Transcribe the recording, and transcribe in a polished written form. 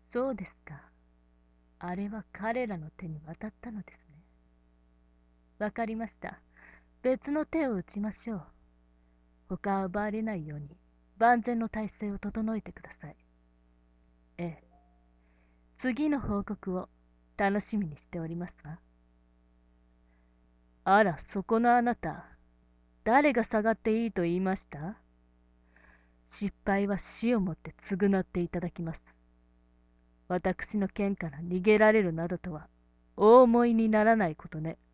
そうですか。あれは彼らの手に渡ったのですね。わかりました。別の手を打ちましょう。他は奪われないように万全の体制を整えてください。ええ。次の報告を楽しみにしておりますわ。あら、そこのあなた。誰が下がっていいと言いました？失敗は死をもって償っていただきます。私の剣から逃げられるなどとはお思いにならないことね。